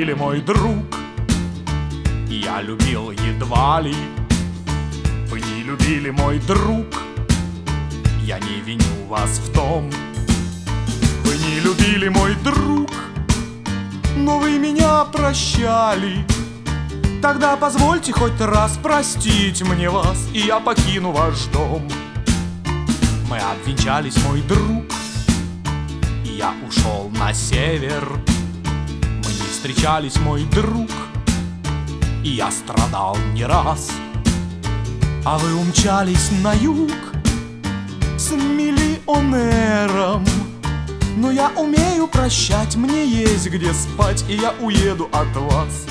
любили, мой друг, и я любил едва ли. Вы не любили, мой друг, я не виню вас в том. Вы не любили, мой друг, но вы меня прощали. Тогда позвольте хоть раз простить мне вас, и я покину ваш дом. Мы обвенчались, мой друг, и я ушел на север. Мы не встречались, мой друг, и я страдал не раз. А вы умчались на юг с миллионером. Но я умею прощать, мне есть где спать, и я уеду от вас.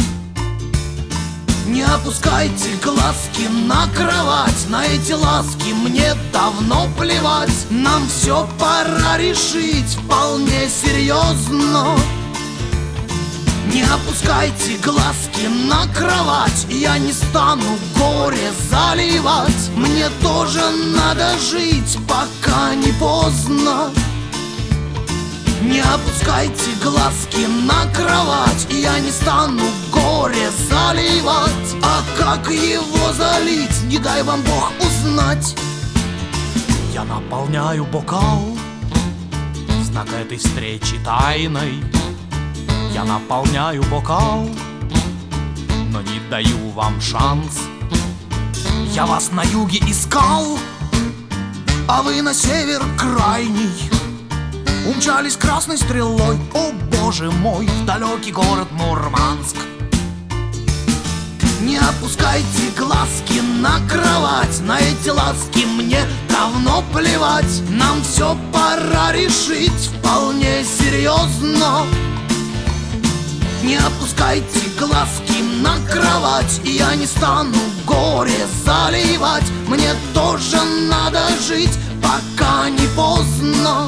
Не опускайте глазки на кровать, на эти ласки мне давно плевать. Нам все пора решить вполне серьезно. Не опускайте глазки на кровать, я не стану горе заливать. Мне тоже надо жить, пока не поздно. Не опускайте глазки на кровать, я не стану горе заливать. А как его залить, не дай вам Бог узнать. Я наполняю бокал в знак этой встречи тайной. Я наполняю бокал, но не даю вам шанс. Я вас на юге искал, а вы на север крайний. Умчались красной стрелой, о боже мой, в далекий город Мурманск. Не опускайте глазки на кровать, на эти ласки мне давно плевать. Нам все пора решить вполне серьезно. Не опускайте глазки на кровать, я не стану горе заливать. Мне тоже надо жить, пока не поздно.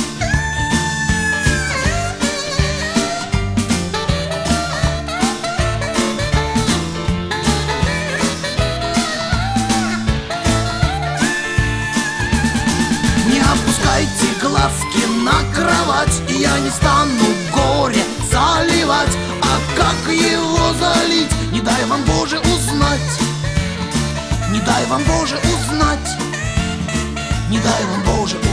Не опускайте глазки на кровать, я не стану горе заливать. А как его залить, не дай вам Боже узнать. Не дай вам Боже узнать. Не дай вам Боже узнать.